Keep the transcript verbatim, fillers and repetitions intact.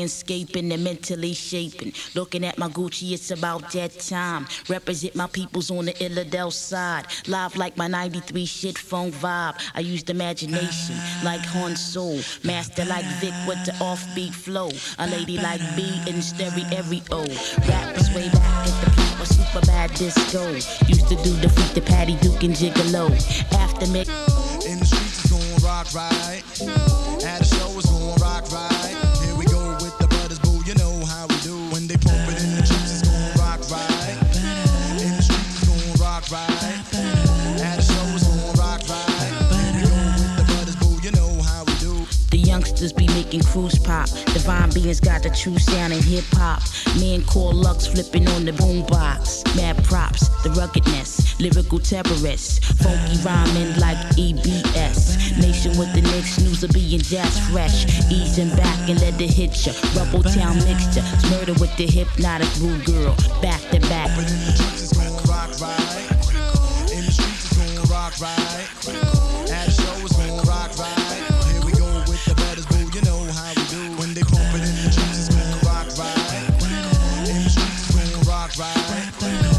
landscaping and mentally shaping. Looking at my Gucci, it's about that time. Represent my peoples on the Illadelph side. Live like my ninety-three shit phone vibe. I used imagination like Han Solo. Master like Vic with the offbeat flow. A lady like B in stereo. Rappers way back at the peak of super bad disco. Used to do defeat the Patty Duke and Gigolo. After me. In the streets it's gon' rock right. At a show it's gon' rock right. Here we go with the butters, boo, you know how we do. When they pump it in the streets it's gon' rock right. In the streets it's gon' rock right. At a show it's gon' rock right. Here we go with the butters, boo, you know how we do. The youngsters be making cruise pop. Divine beings got the true sound in hip hop. Me and Core Lux flipping on the boombox. Mad props, the ruggedness, lyrical terrorists. Funky rhyming like E B S. Nation with the next news of being jazz fresh. Easing back and let it hit ya. Rubble Town mixture. It's murder with the hypnotic blue girl. Back to back. But in the streets it's gon' rock right. In the streets it's gon' rock right. At a show it's gon' rock right. Here we go with the butters, boo, you know how we do. When they pump it in the streets it's gon' rock right. In the streets it's gon' rock right.